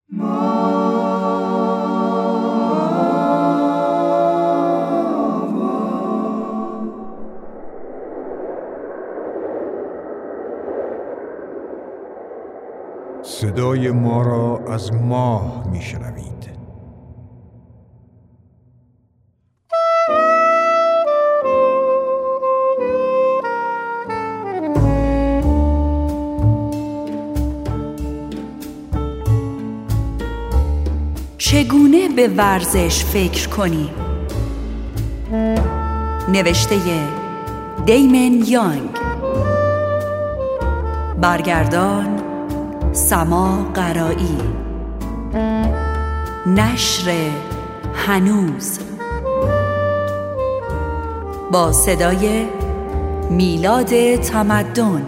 صدای ما را از ماه میشنوید. چگونه به ورزش فکر کنیم؟ نوشته دیمن یانگ، برگردان سما قرایی، نشر هنوز، با صدای میلاد تمدن.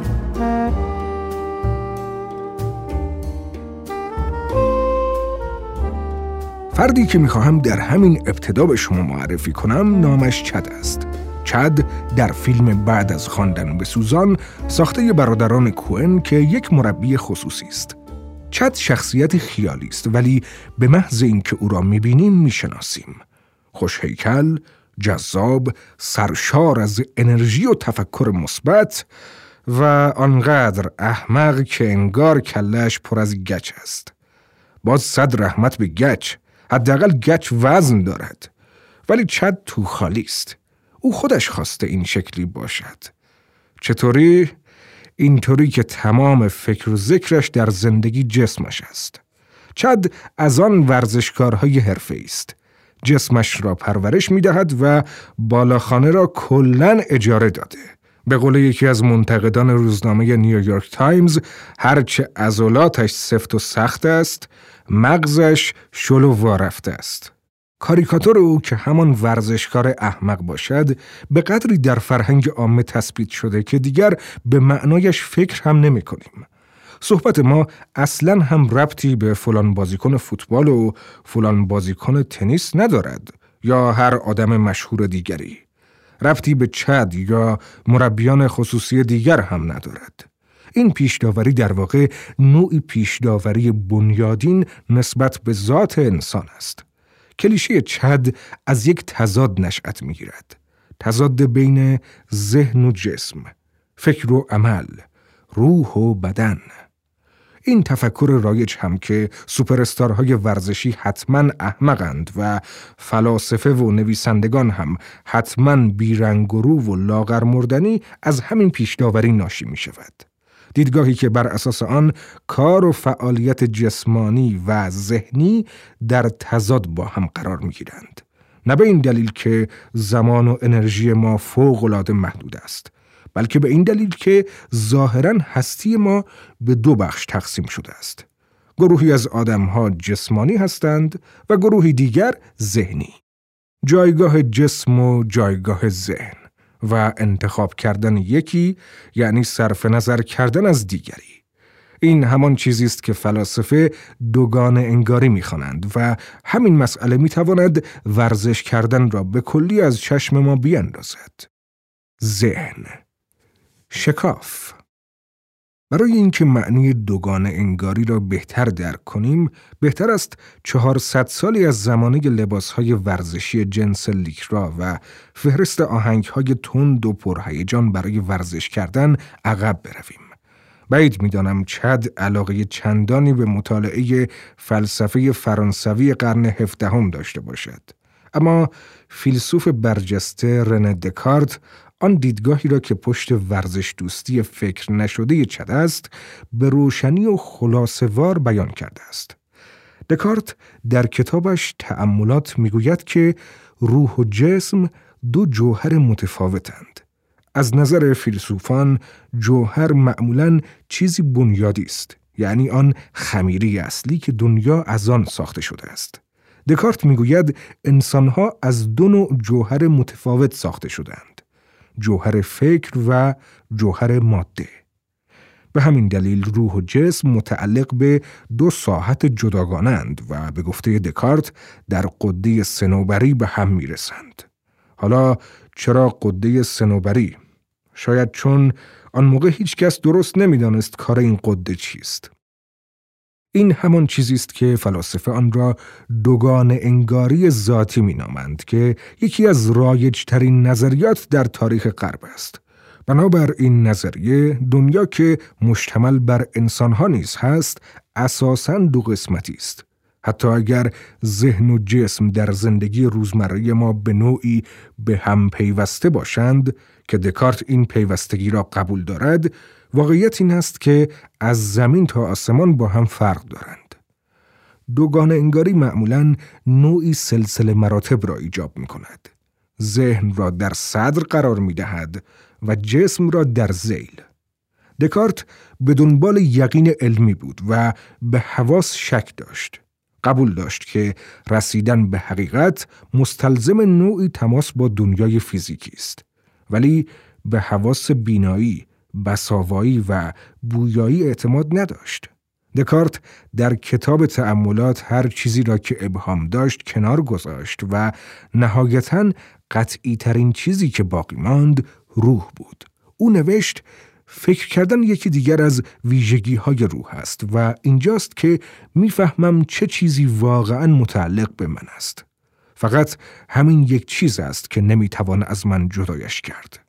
فردی که میخواهم در همین ابتدا به شما معرفی کنم نامش چد است. چد در فیلم بعد از خواندن به سوزان ساخته برادران کوئن که یک مربی خصوصی است. چد شخصیت خیالی است ولی به محض اینکه او را میبینیم میشناسیم. خوش هیکل، جذاب، سرشار از انرژی و تفکر مثبت و آنقدر احمق که انگار کله‌اش پر از گچ است. باز صد رحمت به گچ، حداقل گچ وزن دارد. ولی چد تو خالی است. او خودش خواسته این شکلی باشد. چطوری؟ اینطوری که تمام فکر و ذکرش در زندگی جسمش است. چد از آن ورزشکارهای حرفه‌ای است. جسمش را پرورش می‌دهد و بالاخانه را کلاً اجاره داده. به قول یکی از منتقدان روزنامه نیویورک تایمز، هرچه عضلاتش سفت و سخت است، مغزش شل و وارفته است. کاریکاتور او که همان ورزشکار احمق باشد به قدری در فرهنگ عامه تثبیت شده که دیگر به معنایش فکر هم نمی کنیم. صحبت ما اصلاً هم ربطی به فلان بازیکن فوتبال و فلان بازیکن تنیس ندارد یا هر آدم مشهور دیگری. ربطی به چد یا مربیان خصوصی دیگر هم ندارد. این پیشداوری در واقع نوعی پیشداوری بنیادین نسبت به ذات انسان است. کلیشه چد از یک تضاد نشأت می‌گیرد. تضاد بین ذهن و جسم، فکر و عمل، روح و بدن. این تفکر رایج هم که سوپراستارهای ورزشی حتماً احمقند و فلاسفه و نویسندگان هم حتماً بیرنگ و رو و لاغر مردنی از همین پیشداوری ناشی می شود. دیدگاهی که بر اساس آن کار و فعالیت جسمانی و ذهنی در تضاد با هم قرار می گیرند. نه به این دلیل که زمان و انرژی ما فوق‌العاده محدود است، بلکه به این دلیل که ظاهراً هستی ما به دو بخش تقسیم شده است. گروهی از آدم‌ها جسمانی هستند و گروهی دیگر ذهنی. جایگاه جسم و جایگاه ذهن و انتخاب کردن یکی یعنی صرف نظر کردن از دیگری. این همان چیزی است که فلاسفه دوگانه انگاری می‌خوانند و همین مسئله می‌تواند ورزش کردن را به کلی از چشم ما بیاندازد. ذهن، شکاف. برای اینکه معنی دوگانه انگاری را بهتر درک کنیم، بهتر است 400 سالی از زمانه لباسهای ورزشی جنس لیکرا و فهرست آهنگهای تند و پرهیجان برای ورزش کردن عقب برویم. بعید می‌دانم چد علاقه چندانی به مطالعه فلسفه فرانسوی قرن 17 داشته باشد. اما فیلسوف برجسته رنه دکارت آن دیدگاهی را که پشت ورزش دوستی فکر نشده چد است به روشنی و خلاصه‌وار بیان کرده است. دکارت در کتابش تأملات میگوید که روح و جسم دو جوهر متفاوتند. از نظر فیلسوفان جوهر معمولاً چیزی بنیادی است، یعنی آن خمیری اصلی که دنیا از آن ساخته شده است. دکارت میگوید انسانها از دو نوع جوهر متفاوت ساخته شدند: جوهر فکر و جوهر ماده. به همین دلیل روح و جسم متعلق به دو ساحت جداگانه‌اند و به گفته دکارت در غده صنوبری به هم میرسند. حالا چرا غده صنوبری؟ شاید چون آن موقع هیچ کس درست نمیدانست کار این غده چیست. این همان چیزی است که فلاسفه آن را دوگانه انگاری ذاتی می‌نامند که یکی از رایج‌ترین نظریات در تاریخ غرب است. بنابر این نظریه دنیا که مشتمل بر انسان‌ها نیز هست، اساساً دو قسمتی است. حتی اگر ذهن و جسم در زندگی روزمره ما به نوعی به هم پیوسته باشند که دکارت این پیوستگی را قبول دارد، واقعیت این است که از زمین تا آسمان با هم فرق دارند. دوگانه انگاری معمولاً نوعی سلسله مراتب را ایجاب می کند. ذهن را در صدر قرار می دهد و جسم را در ذیل. دکارت به دنبال یقین علمی بود و به حواس شک داشت. قبول داشت که رسیدن به حقیقت مستلزم نوعی تماس با دنیای فیزیکی است، ولی به حواس بینایی، بصاوایی و بویایی اعتماد نداشت. دکارت در کتاب تأملات هر چیزی را که ابهام داشت کنار گذاشت و نهایتاً قطعی ترین چیزی که باقی ماند روح بود. او نوشت: فکر کردن یکی دیگر از ویژگی‌های روح است و اینجاست که می‌فهمم چه چیزی واقعاً متعلق به من است. فقط همین یک چیز است که نمی‌توان از من جدایش کرد.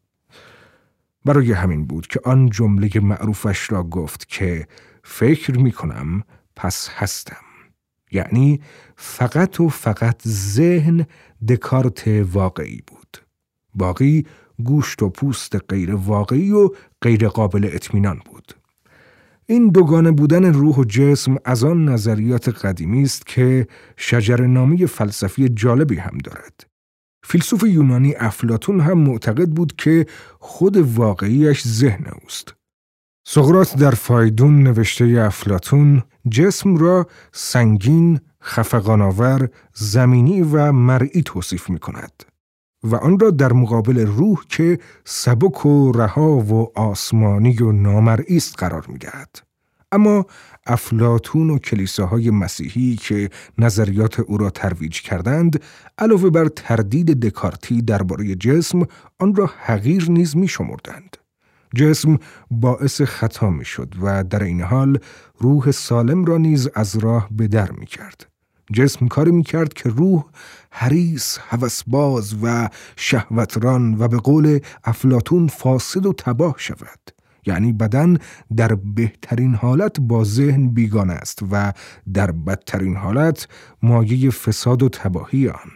برای همین بود که آن جمله معروفش را گفت که فکر می‌کنم پس هستم. یعنی فقط و فقط ذهن دکارت واقعی بود. باقی گوشت و پوست غیر واقعی و غیر قابل اطمینان بود. این دوگانه بودن روح و جسم از آن نظریات قدیمی است که شجره‌نامه فلسفی جالبی هم دارد. فیلسوف یونانی افلاطون هم معتقد بود که خود واقعیش ذهن اوست. سقراط در فایدون نوشته افلاطون جسم را سنگین، خفقان‌آور، زمینی و مرئی توصیف می کند و آن را در مقابل روح که سبک و رها و آسمانی و نامرئی است قرار می دهد. اما افلاطون و کلیساهای مسیحی که نظریات او را ترویج کردند، علاوه بر تردید دکارتی درباره جسم، آن را حقیر نیز می شمردند. جسم باعث خطا می شد و در این حال روح سالم را نیز از راه به در می کرد. جسم کاری می کرد که روح حریص، هوسباز و شهوتران و به قول افلاطون فاسد و تباه شود. یعنی بدن در بهترین حالت با ذهن بیگانه است و در بدترین حالت مایه فساد و تباهی آن.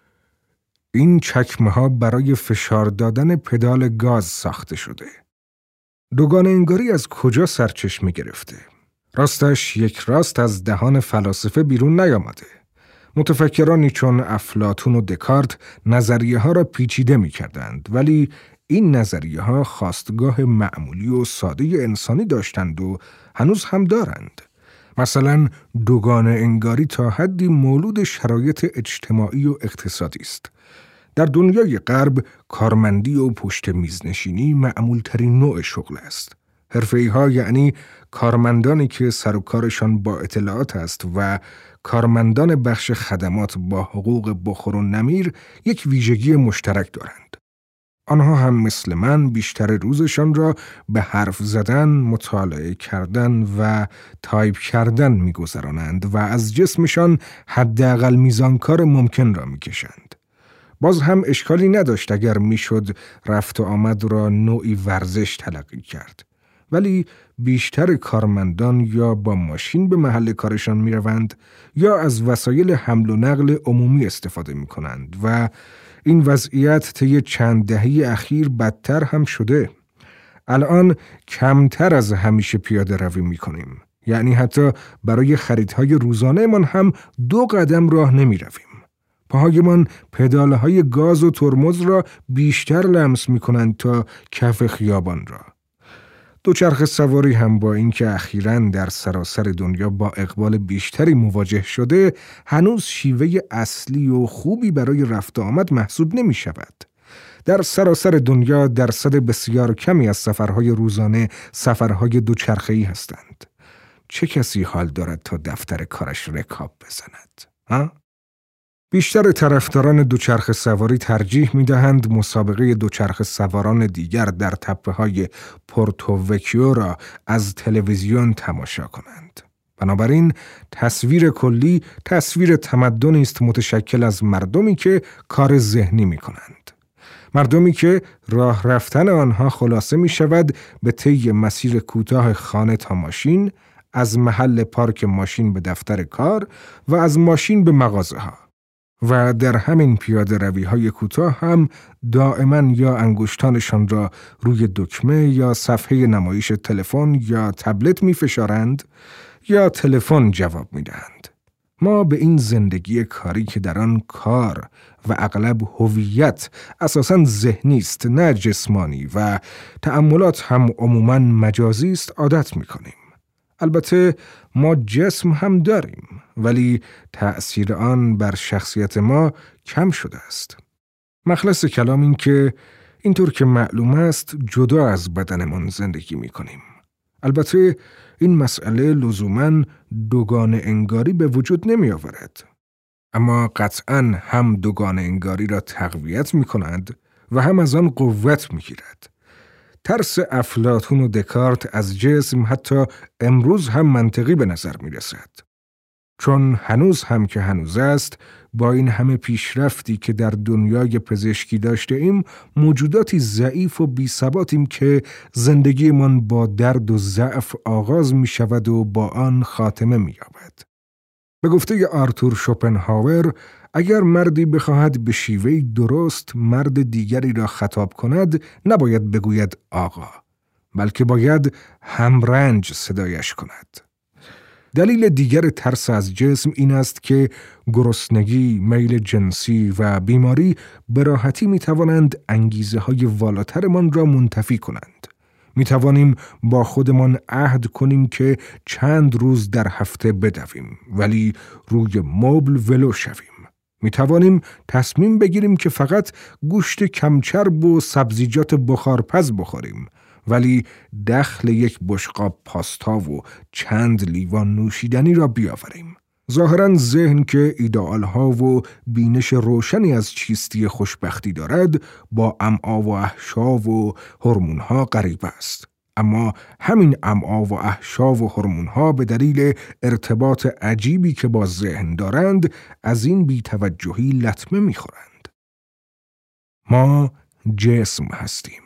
این چکمه ها برای فشار دادن پدال گاز ساخته شده. دوگانه انگاری از کجا سرچشمه گرفته؟ راستش یک راست از دهان فلاسفه بیرون نیامده. متفکرانی چون افلاطون و دکارت نظریه ها را پیچیده می کردند، ولی این نظریه ها خواستگاه معمولی و ساده انسانی داشتند و هنوز هم دارند. مثلا دوگانه انگاری تا حدی مولود شرایط اجتماعی و اقتصادی است. در دنیای غرب کارمندی و پشت میزنشینی معمول ترین نوع شغل است. حرفه‌ای ها یعنی کارمندانی که سر و کارشان با اطلاعات است و کارمندان بخش خدمات با حقوق بخور و نمیر یک ویژگی مشترک دارند. آنها هم مثل من بیشتر روزشان را به حرف زدن، مطالعه کردن و تایپ کردن می‌گذرانند و از جسمشان حداقل میزان کار ممکن را می‌کشند. باز هم اشکالی نداشت اگر میشد رفت و آمد را نوعی ورزش تلقی کرد. ولی بیشتر کارمندان یا با ماشین به محل کارشان میروند یا از وسایل حمل و نقل عمومی استفاده میکنند و این وضعیت طی چند دهه اخیر بدتر هم شده. الان کمتر از همیشه پیاده روی میکنیم. یعنی حتی برای خریدهای روزانه من هم 2 قدم راه نمیرویم. پاهایمان پدالهای گاز و ترمز را بیشتر لمس میکنند تا کف خیابان را. دوچرخه سواری هم با اینکه اخیراً در سراسر دنیا با اقبال بیشتری مواجه شده، هنوز شیوه اصلی و خوبی برای رفت و آمد محسوب نمی شود. در سراسر دنیا درصد بسیار کمی از سفرهای روزانه سفرهای دوچرخه‌ای هستند. چه کسی حال دارد تا دفتر کارش رکاب بزند؟ ها؟ بیشتر طرفداران دوچرخه سواری ترجیح می‌دهند مسابقه دوچرخه سواران دیگر در تپه‌های پورتو وکیو را از تلویزیون تماشا کنند. بنابراین تصویر کلی تصویر تمدنی است متشکل از مردمی که کار ذهنی می کنند. مردمی که راه رفتن آنها خلاصه می شود به طی مسیر کوتاه خانه تا ماشین، از محل پارک ماشین به دفتر کار و از ماشین به مغازه ها. و در همین پیاده روی های کوتاه هم دائما یا انگشتانشان را روی دکمه یا صفحه نمایش تلفن یا تبلت می فشارند یا تلفن جواب می دهند. ما به این زندگی کاری که در آن کار و اغلب هویت اساساً ذهنی است نه جسمانی و تأملات هم عموماً مجازی است عادت می کنیم. البته ما جسم هم داریم ولی تأثیر آن بر شخصیت ما کم شده است. مخلص کلام این که اینطور که معلوم است جدا از بدنمان زندگی می کنیم. البته این مسئله لزوماً دوگانه انگاری به وجود نمی آورد. اما قطعاً هم دوگانه انگاری را تقویت می کند و هم از آن قوت می گیرد. ترس افلاطون و دکارت از جسم حتی امروز هم منطقی به نظر می رسد. چون هنوز هم که هنوز است، با این همه پیشرفتی که در دنیای پزشکی داشته ایم، موجوداتی ضعیف و بی‌ثباتیم که زندگیمان با درد و ضعف آغاز می شود و با آن خاتمه می یابد. به گفته آرتور شوپنهاور، اگر مردی بخواهد به شیوهی درست مرد دیگری را خطاب کند، نباید بگوید آقا، بلکه باید همرنج صدایش کند. دلیل دیگر ترس از جسم این است که گرسنگی، میل جنسی و بیماری به راحتی می توانند انگیزه های والاترمان را منتفی کنند. می توانیم با خودمان عهد کنیم که چند روز در هفته بدویم ولی روی مبل ولو شویم. می توانیم تصمیم بگیریم که فقط گوشت کمچرب و سبزیجات بخارپز بخوریم ولی دخل یک بشقاب پاستا و چند لیوان نوشیدنی را بیاوریم. ظاهراً ذهن که ایدئال‌ها و بینش روشنی از چیستی خوشبختی دارد با امعا و احشا و هورمون‌ها غریب است. اما همین امعا و احشا و هورمون‌ها به دلیل ارتباط عجیبی که با ذهن دارند از این بی‌توجهی لطمه می‌خورند. ما جسم هستیم.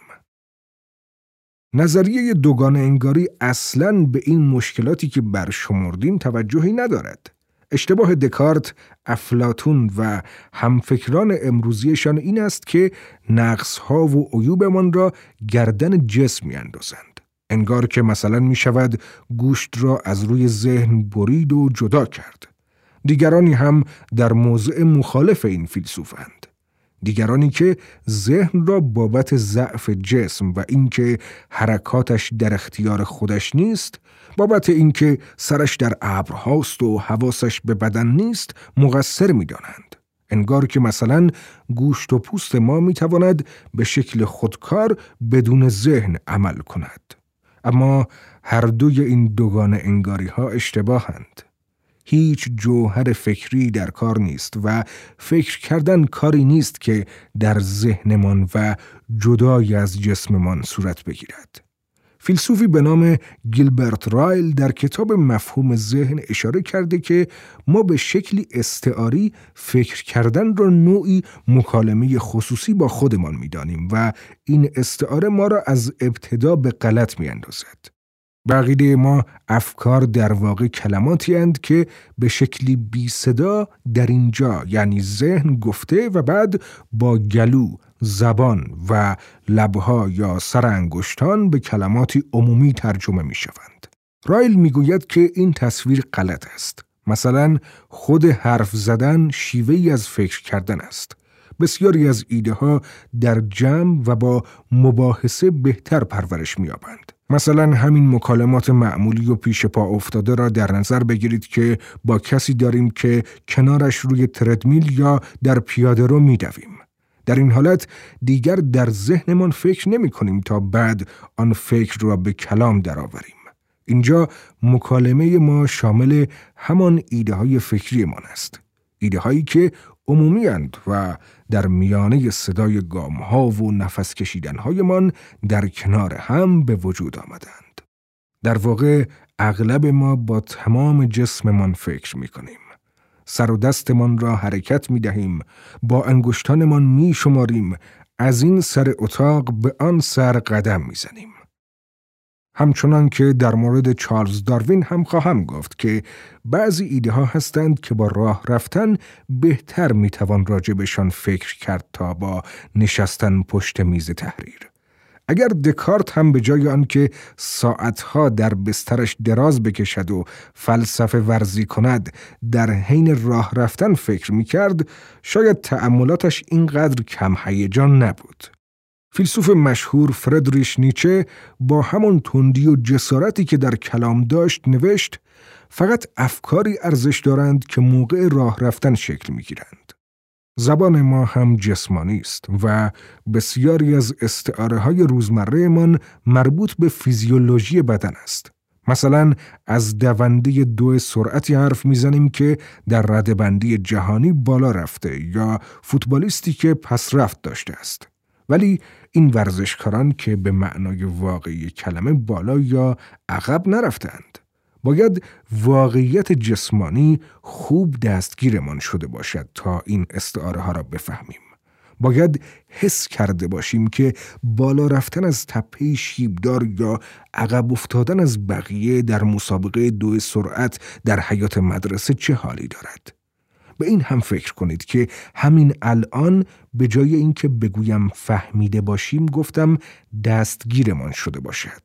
نظریه دوگانه انگاری اصلاً به این مشکلاتی که برشمردیم توجهی ندارد. اشتباه دکارت، افلاطون و همفکران امروزیشان این است که نقص‌ها و عیوبمان را گردن جسم می‌اندازند. انگار که مثلا می شود گوشت را از روی ذهن برید و جدا کرد. دیگرانی هم در موضع مخالف این فیلسوفند. دیگرانی که ذهن را بابت ضعف جسم و اینکه حرکاتش در اختیار خودش نیست، بابت اینکه سرش در ابرهاست و حواسش به بدن نیست، مقصر می‌دانند. انگار که مثلا گوشت و پوست ما می‌تواند به شکل خودکار بدون ذهن عمل کند. اما هر دوی این دوگانه انگاری‌ها اشتباهند. هیچ جوهر فکری در کار نیست و فکر کردن کاری نیست که در ذهنمان و جدای از جسممان صورت بگیرد. فیلسوفی به نام گیلبرت رایل در کتاب مفهوم ذهن اشاره کرده که ما به شکلی استعاری فکر کردن را نوعی مکالمه خصوصی با خودمان می‌دانیم و این استعاره ما را از ابتدا به غلط می‌اندازد. بقیده ما افکار در واقع کلماتی اند که به شکلی بی صدا در اینجا یعنی ذهن گفته و بعد با گلو، زبان و لبها یا سر انگشتان به کلماتی عمومی ترجمه می شوند. رایل می گوید که این تصویر غلط است. مثلا خود حرف زدن شیوهی از فکر کردن است. بسیاری از ایده ها در جمع و با مباحثه بهتر پرورش می یابند. مثلا همین مکالمات معمولی و پیش پا افتاده را در نظر بگیرید که با کسی داریم که کنارش روی تردمیل یا در پیاده رو می دویم. در این حالت دیگر در ذهنمان فکر نمی کنیم تا بعد آن فکر را به کلام درآوریم. اینجا مکالمه ما شامل همان ایده های فکری من است. ایده هایی که عمومی اند و در میانه صدای گام ها و نفس کشیدن های من در کنار هم به وجود آمدند. در واقع اغلب ما با تمام جسممان فکر می‌کنیم. سر و دستمان را حرکت می‌دهیم، با انگشتانمان می‌شماریم، از این سر اتاق به آن سر قدم می‌زنیم. همچنان که در مورد چارلز داروین هم خواهم گفت که بعضی ایده ها هستند که با راه رفتن بهتر میتوان راجبشان فکر کرد تا با نشستن پشت میز تحریر. اگر دکارت هم به جای آن که ساعتها در بسترش دراز بکشد و فلسفه ورزی کند در حین راه رفتن فکر میکرد، شاید تأملاتش اینقدر کم هیجان نبود. فیلسوف مشهور فردریش نیچه با همان تندی و جسارتی که در کلام داشت نوشت: فقط افکاری ارزش دارند که موقع راه رفتن شکل می‌گیرند. زبان ما هم جسمانی است و بسیاری از استعاره‌های روزمره‌مان مربوط به فیزیولوژی بدن است. مثلا از دونده 2 سرعتی حرف میزنیم که در رده‌بندی جهانی بالا رفته یا فوتبالیستی که پسرفت داشته است. ولی این ورزشکاران که به معنای واقعی کلمه بالا یا عقب نرفتند. باید واقعیت جسمانی خوب دستگیرمان شده باشد تا این استعاره ها را بفهمیم. باید حس کرده باشیم که بالا رفتن از تپه شیبدار یا عقب افتادن از بقیه در مسابقه 2 سرعت در حیاط مدرسه چه حالی دارد. به این هم فکر کنید که همین الان به جای اینکه بگویم فهمیده باشیم گفتم دستگیرمان شده باشد.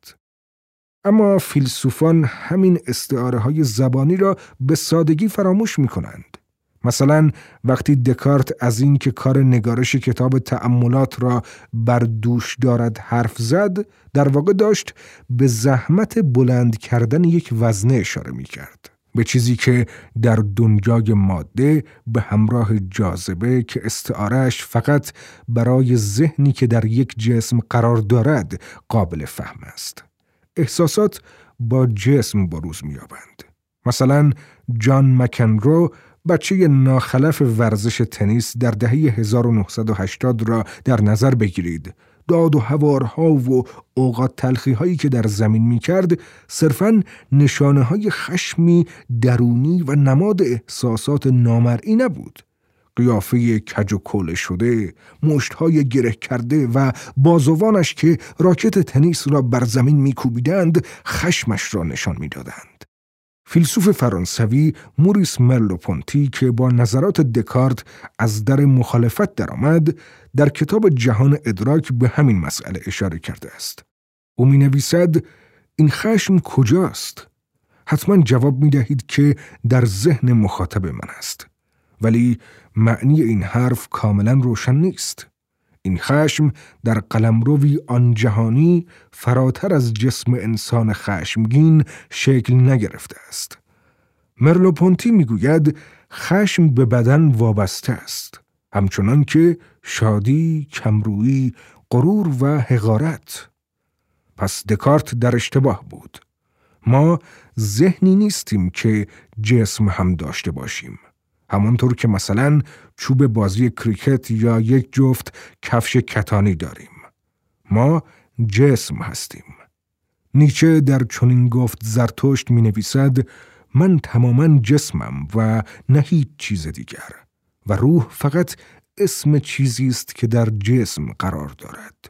اما فیلسوفان همین استعاره های زبانی را به سادگی فراموش می کنند. مثلا وقتی دکارت از این که کار نگارش کتاب تأملات را بر دوش دارد حرف زد، در واقع داشت به زحمت بلند کردن یک وزنه اشاره می کرد. به چیزی که در دنیای ماده به همراه جاذبه که استعارهش فقط برای ذهنی که در یک جسم قرار دارد قابل فهم است. احساسات با جسم بروز می‌یابند. مثلا جان مکنرو، بچه ناخلف ورزش تنیس در دهه 1980 را در نظر بگیرید. داد و هوارها و اوقات تلخی‌هایی که در زمین می‌کرد صرفاً نشانه‌های خشمی درونی و نماد احساسات نامرئی نبود. قیافه کج و کوله شده، مشت‌های گره کرده و بازوانش که راکت تنیس را بر زمین می‌کوبیدند خشمش را نشان می‌دادند. فیلسوف فرانسوی موریس مرلو-پونتی که با نظرات دکارت از در مخالفت درآمد، در کتاب جهان ادراک به همین مسئله اشاره کرده است. او می‌نویسد: این خشم کجاست؟ حتما جواب می‌دهید که در ذهن مخاطب من است. ولی معنی این حرف کاملا روشن نیست. این خشم در قلمروی آن جهانی فراتر از جسم انسان خشمگین شکل نگرفته است. مرلو-پونتی میگوید خشم به بدن وابسته است، همچنان که شادی، کمرویی، غرور و حقارت. پس دکارت در اشتباه بود. ما ذهنی نیستیم که جسم هم داشته باشیم. همانطور که مثلا چوب بازی کریکت یا یک جفت کفش کتانی داریم. ما جسم هستیم. نیچه در چنین گفت زرتشت می نویسد: من تماما جسمم و نه هیچ چیز دیگر و روح فقط اسم چیزی است که در جسم قرار دارد.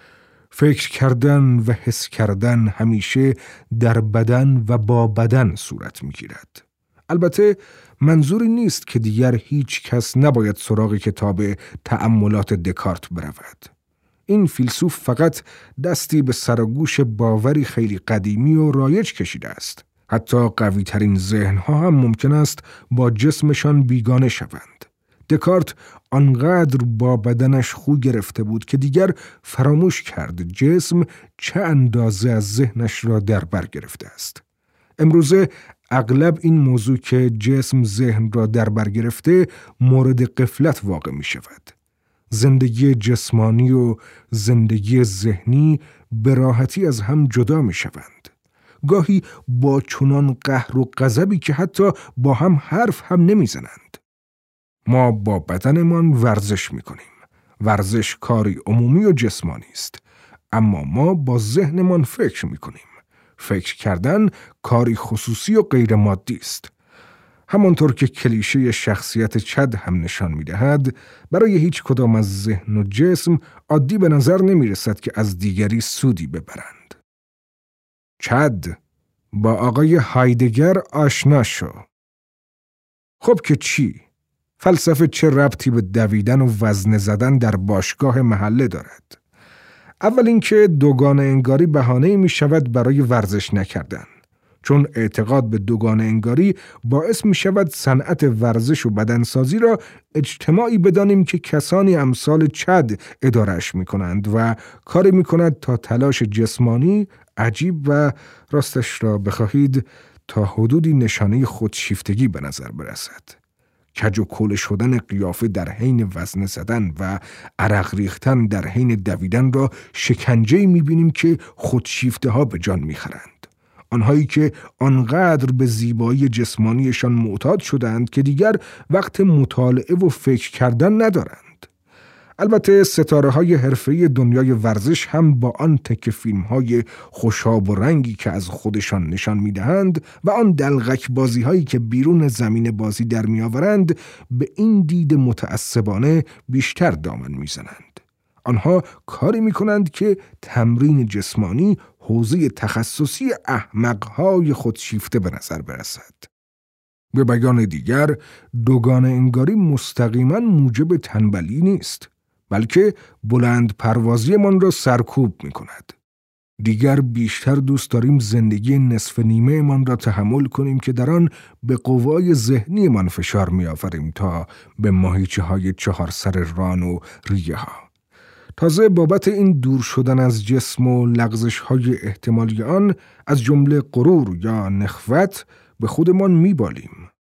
فکر کردن و حس کردن همیشه در بدن و با بدن صورت می گیرد. البته منظوری نیست که دیگر هیچ کس نباید سراغ کتاب تأملات دکارت برود. این فیلسوف فقط دستی به سر و گوش باوری خیلی قدیمی و رایج کشیده است. حتی قوی ترین ذهن‌ها هم ممکن است با جسمشان بیگانه شوند. دکارت آنقدر با بدنش خو گرفته بود که دیگر فراموش کرد جسم چه اندازه از ذهنش را در بر گرفته است. امروزه اغلب این موضوع که جسم ذهن را در بر گرفته مورد غفلت واقع می شود. زندگی جسمانی و زندگی ذهنی به راحتی از هم جدا می شوند. گاهی با چنان قهر و غضبی که حتی با هم حرف هم نمی زنند. ما با بدنمان ورزش می کنیم. ورزش کاری عمومی و جسمانی است. اما ما با ذهنمان فکر می کنیم. فکر کردن کاری خصوصی و غیر مادی است. همانطور که کلیشه شخصیت چد هم نشان می‌دهد، برای هیچ کدام از ذهن و جسم عادی به نظر نمی‌رسد که از دیگری سودی ببرند. چد، با آقای هایدگر آشنا شو. خب که چی؟ فلسفه چه ربطی به دویدن و وزنه زدن در باشگاه محله دارد؟ اول اینکه دوگانه انگاری بهانه‌ای می شود برای ورزش نکردن، چون اعتقاد به دوگانه انگاری باعث می شود صنعت ورزش و بدنسازی را اجتماعی بدانیم که کسانی امثال چد اداره‌اش می کنند و کاری می کند تا تلاش جسمانی عجیب و راستش را بخواهید تا حدودی نشانه خودشیفتگی به نظر برسد. کج و کوله شدن قیافه در حین وزنه زدن و عرق ریختن در حین دویدن را شکنجه‌ای می‌بینیم که خودشیفته ها به جان می‌خرند. آنهایی که آنقدر به زیبایی جسمانیشان معتاد شدند که دیگر وقت مطالعه و فکر کردن ندارند. البته ستاره‌های حرفه‌ای دنیای ورزش هم با آن تک فیلم‌های خوشاب و رنگی که از خودشان نشان می‌دهند و آن دلغک بازی‌هایی که بیرون زمین بازی در می‌آورند به این دید متعصبانه بیشتر دامن می‌زنند. آنها کاری می‌کنند که تمرین جسمانی حوزه تخصصی احمق‌های خودشیفته به نظر برسد. به بیان دیگر، دوگانه انگاری مستقیماً موجب تنبلی نیست، بلکه بلند پروازی من را سرکوب می کند. دیگر بیشتر دوست داریم زندگی نصف نیمه من را تحمل کنیم که در آن به قوای ذهنی من فشار می آوریم تا به ماهیچه های 4 سر ران و ریه ها. تازه بابت این دور شدن از جسم و لغزش های احتمالی آن از جمله غرور یا نخوت به خودمان می بالیم.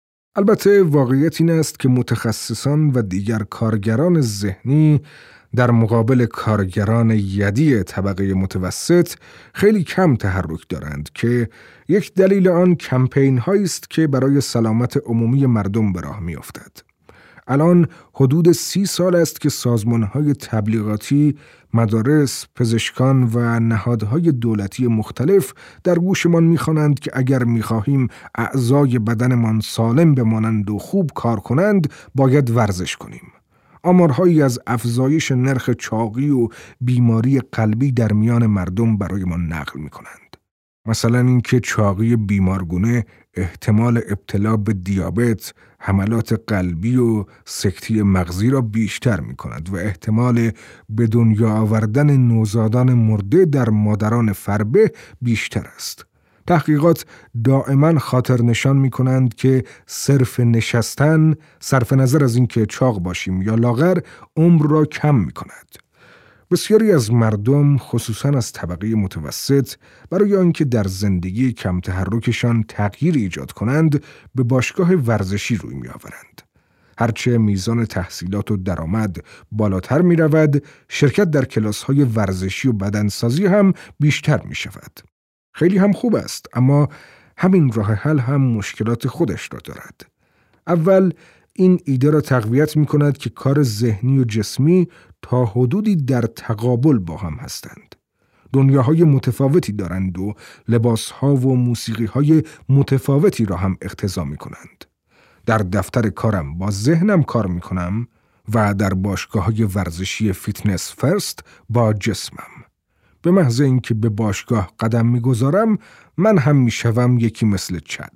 البته واقعیت این است که متخصصان و دیگر کارگران ذهنی در مقابل کارگران یدی طبقه متوسط خیلی کم تحرک دارند که یک دلیل آن کمپین هایی است که برای سلامت عمومی مردم به راه می افتد. الان حدود 30 سال است که سازمان‌های تبلیغاتی، مدارس، پزشکان و نهادهای دولتی مختلف در گوشمان می‌خوانند که اگر می‌خواهیم اعضای بدنمان سالم بمانند و خوب کار کنند، باید ورزش کنیم. آمارهایی از افزایش نرخ چاقی و بیماری قلبی در میان مردم برایمان نقل می‌کنند. مثلا اینکه چاقی بیمارگونه احتمال ابتلا به دیابت، حملات قلبی و سکته مغزی را بیشتر می کند و احتمال به دنیا آوردن نوزادان مرده در مادران فربه بیشتر است. تحقیقات دائما خاطر نشان می کنند که صرف نشستن، صرف نظر از اینکه چاق باشیم یا لاغر، عمر را کم می کند. بسیاری از مردم، خصوصاً از طبقه متوسط، برای آنکه در زندگی کم تحرکشان تغییر ایجاد کنند، به باشگاه ورزشی روی می‌آورند. هرچه میزان تحصیلات و درآمد بالاتر می‌رود، شرکت در کلاس‌های ورزشی و بدنسازی هم بیشتر می‌شود. خیلی هم خوب است، اما همین راه حل هم مشکلات خودش را دارد. اول، این ایده را تقویت می‌کند که کار ذهنی و جسمی تا حدودی در تقابل با هم هستند. دنیاهای متفاوتی دارند و لباسها و موسیقیهای متفاوتی را هم اقتضا می‌کنند. در دفتر کارم با ذهنم کار می‌کنم و در باشگاه‌های ورزشی فیتنس فرست با جسمم. به محض اینکه به باشگاه قدم می‌گذارم، من هم می‌شوم یکی مثل چد.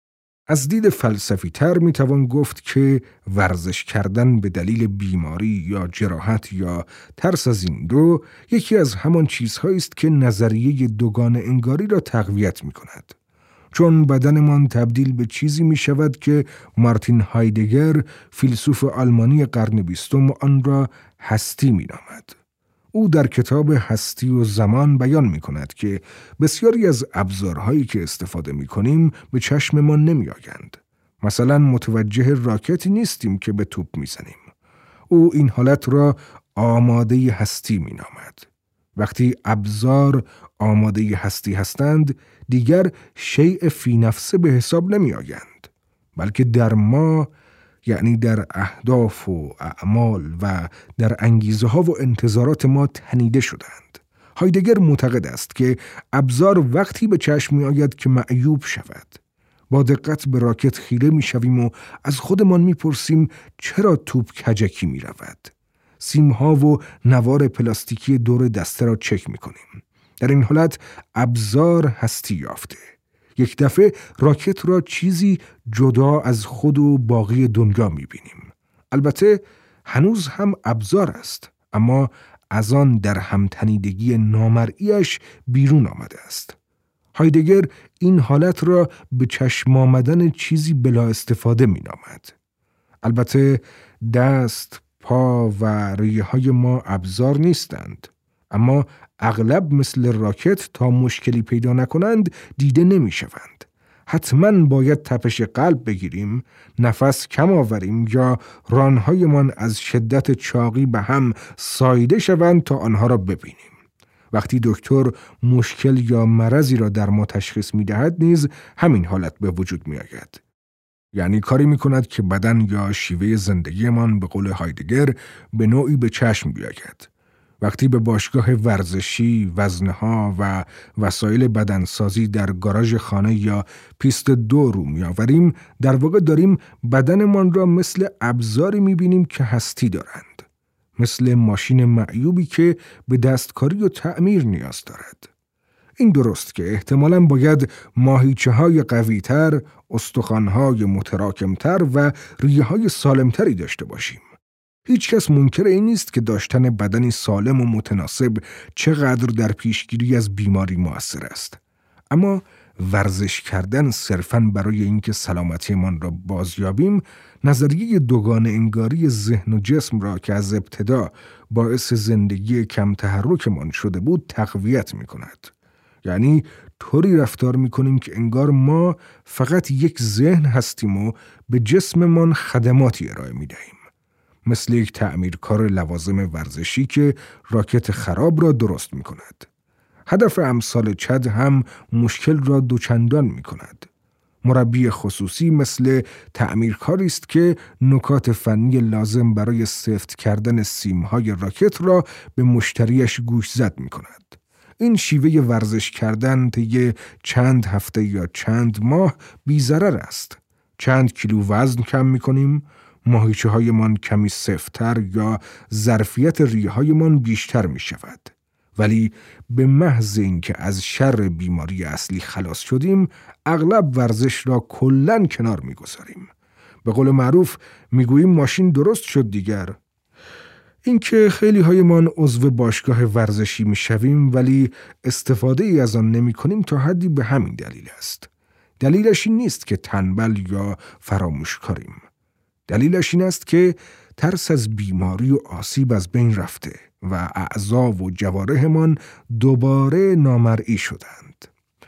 از دید فلسفی تر می توان گفت که ورزش کردن به دلیل بیماری یا جراحت یا ترس از این دو یکی از همان چیزهایی است که نظریه دوگانه انگاری را تقویت می کند. چون بدنمان تبدیل به چیزی می شود که مارتین هایدگر، فیلسوف آلمانی قرن 20 آن را هستی می نامد. او در کتاب هستی و زمان بیان می کند که بسیاری از ابزارهایی که استفاده می کنیم به چشم ما نمی آیند. مثلا متوجه راکتی نیستیم که به توپ می زنیم. او این حالت را آماده هستی می نامد. وقتی ابزار آماده هستی هستند، دیگر شیء فی نفسه به حساب نمی آیند، بلکه در ما، یعنی در اهداف و اعمال و در انگیزه ها و انتظارات ما تنیده شدند. هایدگر معتقد است که ابزار وقتی به چشم می آید که معیوب شود. با دقت به راکت خیره می شویم و از خودمان می پرسیم چرا توپ کجکی می رود. سیمها و نوار پلاستیکی دور دسته را چک می کنیم. در این حالت ابزار هستی یافته. یک دفعه راکت را چیزی جدا از خود و باقی دنیا می بینیم. البته هنوز هم ابزار است، اما از آن در همتنیدگی نامرئیش بیرون آمده است. هایدگر این حالت را به چشم آمدن چیزی بلا استفاده می نامد. البته دست، پا و ریه های ما ابزار نیستند، اما اغلب مثل راکت تا مشکلی پیدا نکنند دیده نمی شوند. حتما باید تپش قلب بگیریم، نفس کم آوریم یا رانهایمان از شدت چاقی به هم ساییده شوند تا آنها را ببینیم. وقتی دکتر مشکل یا مرضی را در ما تشخیص می دهد نیز همین حالت به وجود می آید. یعنی کاری می کند که بدن یا شیوه زندگیمان به قول هایدگر به نوعی به چشم بیاید. وقتی به باشگاه ورزشی، وزنه‌ها و وسایل بدنسازی در گاراژ خانه یا پیست دو رو می‌آوریم، در واقع داریم بدنمان را مثل ابزاری می‌بینیم که هستی دارند. مثل ماشین معیوبی که به دستکاری و تعمیر نیاز دارد. این درست که احتمالاً باید ماهیچه‌های قوی‌تر، استخوان‌های متراکم‌تر و ریه‌های سالم‌تری داشته باشیم. هیچ کس منکر این نیست که داشتن بدنی سالم و متناسب چقدر در پیشگیری از بیماری مؤثر است. اما ورزش کردن صرفاً برای اینکه سلامتیمان را بازیابیم، نظریه دوگانه انگاری ذهن و جسم را که از ابتدا باعث زندگی کم تحرکمان شده بود تقویت می کند. یعنی طوری رفتار می کنیم که انگار ما فقط یک ذهن هستیم و به جسممان خدماتی ارائه می دهیم. مثل یک تعمیرکار لوازم ورزشی که راکت خراب را درست می کند. هدف امثال چد هم مشکل را دوچندان می کند. مربی خصوصی مثل تعمیرکاری است که نکات فنی لازم برای سفت کردن سیمهای راکت را به مشتریش گوشزد می کند. این شیوه ورزش کردن طی چند هفته یا چند ماه بی ضرر است. چند کیلو وزن کم می کنیم، ماهیچه هایمان کمی سفت‌تر یا ظرفیت ریه هایمان بیشتر می شود. ولی به محض اینکه از شر بیماری اصلی خلاص شدیم، اغلب ورزش را کلاً کنار می گذاریم. به قول معروف می گوییم ماشین درست شد دیگر. اینکه خیلی هایمان عضو باشگاه ورزشی می شویم ولی استفاده ای از آن نمی کنیم تا حدی به همین دلیل است. دلیلش این نیست که تنبل یا فراموشکاریم. دلیلش این است که ترس از بیماری و آسیب از بین رفته و اعضا و جوارحمان دوباره نامرئی شدند.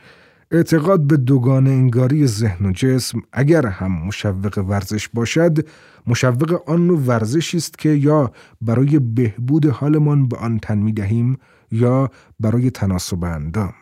اعتقاد به دوگانه انگاری ذهن و جسم اگر هم مشوق ورزش باشد، مشوق آن نوع ورزشی است که یا برای بهبود حالمان به آن تن می‌دهیم یا برای تناسب اندام.